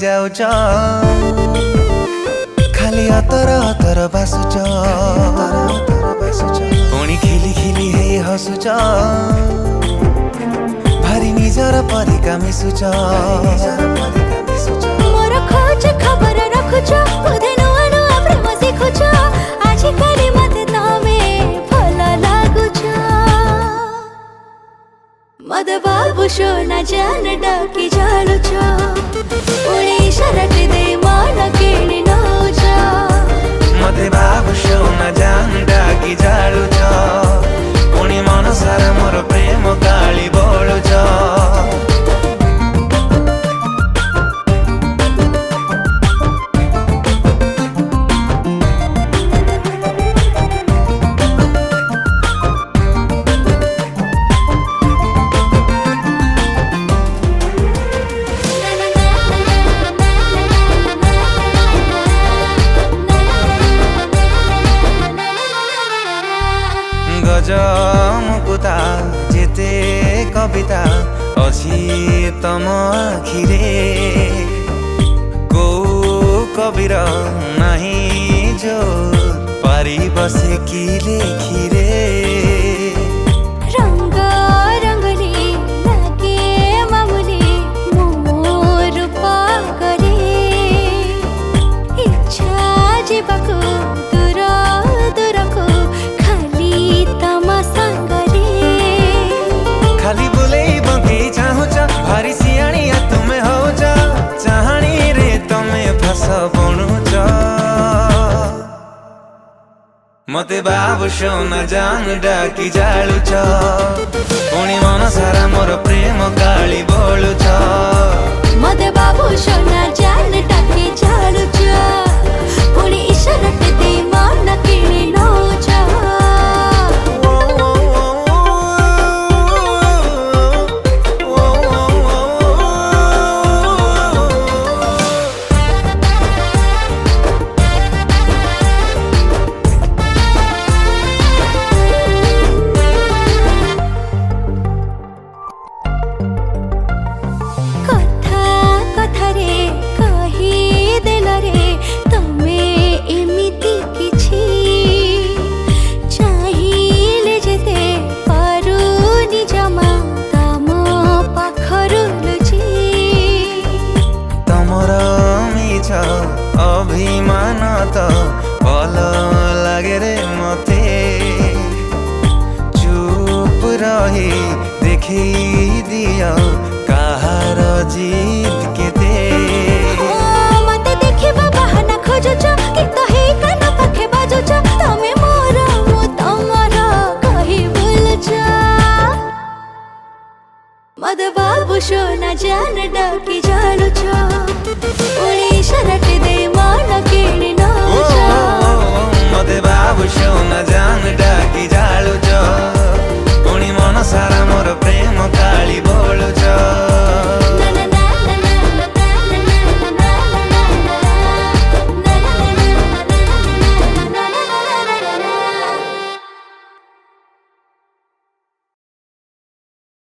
जाऊच खाली अतर अतर बासुच पुणी खिली खिली हे हसुच भारी निजर परिका मिसुच मोर खोज खबर रखुच बोधे नुआ नुआ प्रेम शिखुच आजिकाली मते तमे भल लागुच मद बाबू सोना जान डाकी जालुच पुणी इशाराटे दे मन किणी नौच मते बाबू सोना जान डाकी जालुच पुणी मन सारा मोर प्रेम काली बोलुच मुकुता जेते कविता अछि तम आखिरे को कविर नहीं जो पारी बसे की लेखिरे रंग रंगली लागे मामुली मोर पागले इच्छा जीवाको दूर दूरको खाली तमा संगरे खाली बोले बंकी चाहुच भारी सियाणिया तुमे होच चाहणी रे तमे फस बणुच मते बाबू सोना जान डाकी जालुच पुणी मन सारा मोर प्रेम काली बोलुच मते बाबू सोना जान डाकी जालुच पुणी इशाराटे दे मन किणी नौच अभिमान तो भल लागे रे मते चुप रही देखी दिया कहार जीत के दे मते देखिबा बहाना खोजुच कि तहे कान पाखे बाजुच तमे मोर मु तमर कहि बोलुच मद बाबू सोना जान डाकी जालुच पुणी इशाराटे दे